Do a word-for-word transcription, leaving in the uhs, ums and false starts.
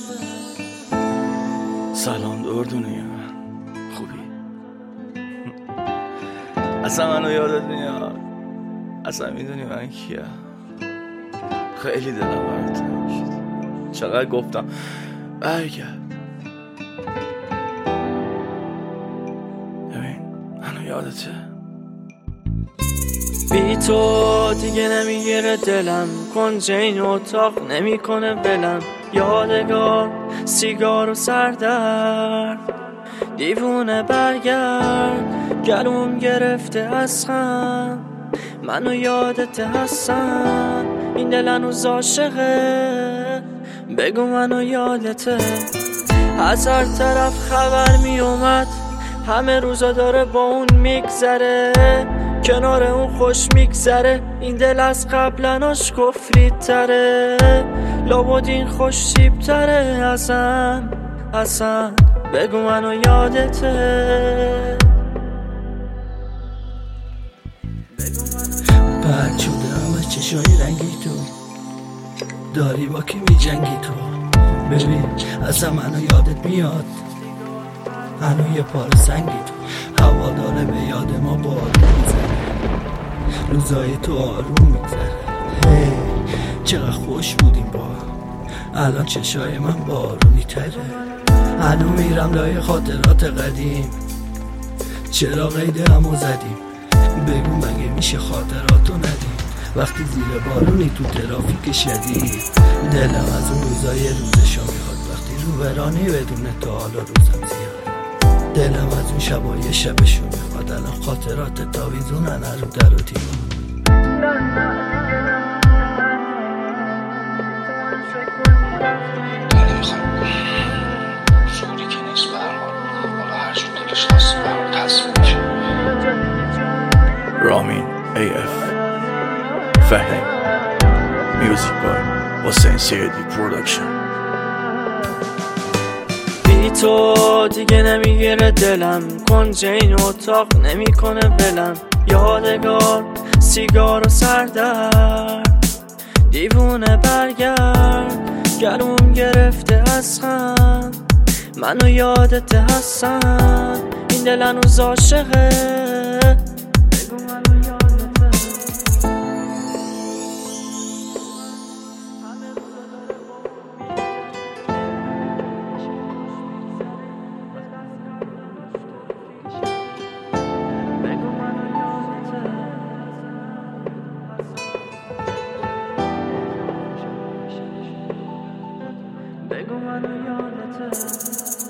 سلام دردونی من خوبی؟ اصلا منو یادت میاد؟ اصلا میدونی من کیه؟ خیلی دلم برات تنگ شد. چقدر گفتم برگرد. ببین منو یادته؟ بی تو دیگه نمیگیره دلم، کنج این اتاق نمیکنه بلم. یادگار سیگار و سردرد، دیوونه برگرد. گلوم گرفته از خم، منو یادت هستم. این دل هنوز عاشقه، بگو منو یادته. از هر طرف خبر می اومد، همه روزا داره با اون میگذره. کنار اون خوش میگذره، این دل از قبلناش کفری تره. لابد این خوش سیب تره. اصلا اصلا بگو منو یادته. بعد شده همه چشای رنگی تو داری با کی می جنگی تو. ببین اصلا منو یادت میاد، هنو یه پار سنگی تو. هوا داره به یاد ما بارون میزنه، روزای تو آروم میگذره. هی چقدر خوش بودیم با هم، الان چشای من بارونی تره. هنو میرم لای خاطرات قدیم، چرا قید همو زدیم. بگو مگه میشه خاطراتو ندیم وقتی زیر بارونی تو ترافیک شدید. دلم از اون روزای روزشو میخواد، وقتی رو برانی بدون تو حالا روزم زیاد. دلم از اون شبای شبشو میخواد، الان خاطرات تاویزونن رو در و دیوار. فوری که نیست برحال حالا هر جور دلش خواسته برحال تصمیم میشه. رامین ای اف فهیم میوزیک بای حسین سیدی پرودکشن. بی تو دیگه نمیگیره دلم، کنج این اتاق نمیکنه بلم. یادگار سیگار و سردرد، دیوونه برگرد. گلوم گرفته از خم، منو یادت هستم. این دل هنوز عاشقه، بگو منو یادته. بگو منو یادته.